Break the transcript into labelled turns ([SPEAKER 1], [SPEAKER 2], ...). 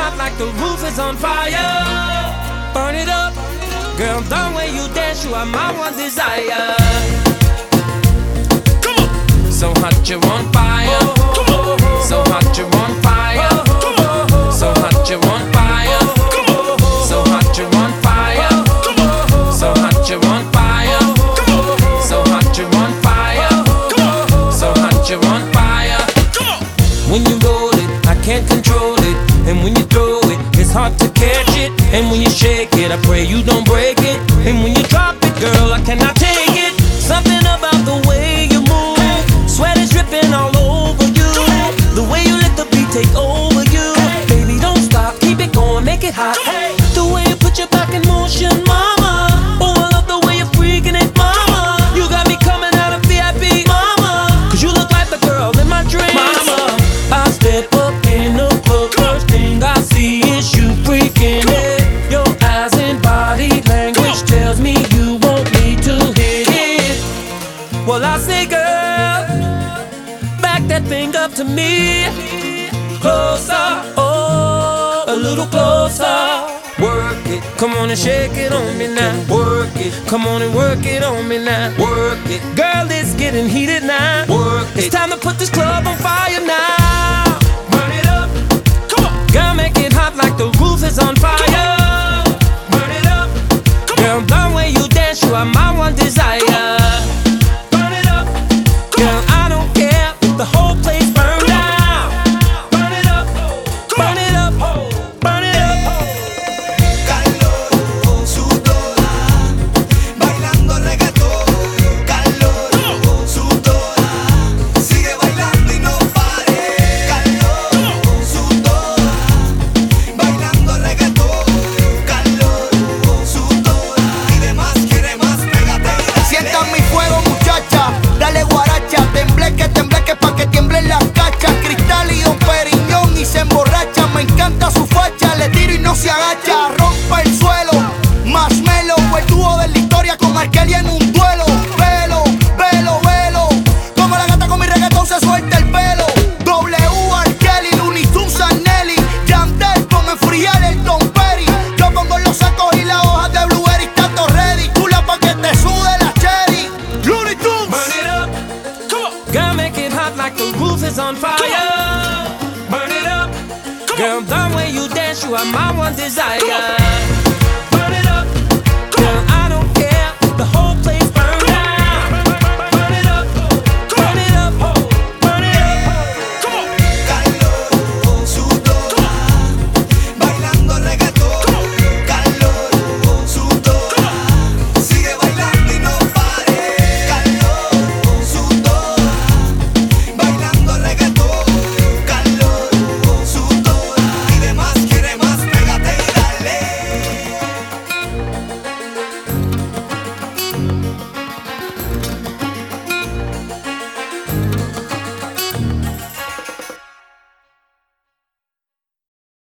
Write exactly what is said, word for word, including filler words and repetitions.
[SPEAKER 1] hot like the roof is on fire. Burn it up, girl, the way you dance, you are my one desire. Come on. So hot you're on fire. So hot you're on fire. So hot you're on fire. So hot you're on fire. So hot you're on fire. So hot you're on fire. So hot you're on fire. When you roll it, I can't control it. And when you throw it, it's hard to catch it. And when you shake it, I pray you don't break it. And when you drop it, girl, I cannot take it. Something about the way you move, sweat is dripping all over you. The way you let the beat take over you. Baby, don't stop, keep it going, make it hot. The way you put your back in motion, mama. Oh, I love the way you're freaking it, mama. You got me coming out of V I P, mama. Cause you look like the girl in my dreams, mama. I step up in the club, first thing I see is you freaking it. Your eyes and body language tells me you want me to hit it. Well, I say, girl, back that thing up to me. Closer, oh, a little closer. Work it, come on and shake it on me now. Work it, come on and work it on me now. Work it, girl, it's getting heated now. Work it, it's time to put this club on fire now. Burn it up, come on. Girl, make it hot like the roof is on fire. Burn it up, come on. Girl, the way you dance, you are my one desire. Burn it up, girl, I don't care if the whole place burns down. Burn it up, burn it up, burn it up.
[SPEAKER 2] Calor, sudora, bailando reggaetón. Calor, sudora, sigue bailando y no pare. Calor, sudora, bailando reggaetón. Calor, sudora, y demás quiere más, pégate. Sientan mi fuego, muchacha, dale guaracha, tembleque, tembleque pa' que tiemblen las cachas. Cristal y Don Periñón y se emborracha. Me encanta su facha, le tiro y no se agacha. Rompe el suelo, Marshmello, el dúo de la historia con Arkeli en un duelo. Velo, velo, velo, como la gata con mi reggaetón se suelta el pelo. W, Arkeli, Looney Tunes, Nelly, Yandel con enfriar el Don Perry. Yo pongo los sacos y las hojas de blueberry, tanto ready, chula pa' que te sude la cherry. Looney Tunes.
[SPEAKER 1] Burn it up, come on. Girl, make it hot like the roof is on fire. Burn it up, come on. Girl, the way you dance, you are my one desire.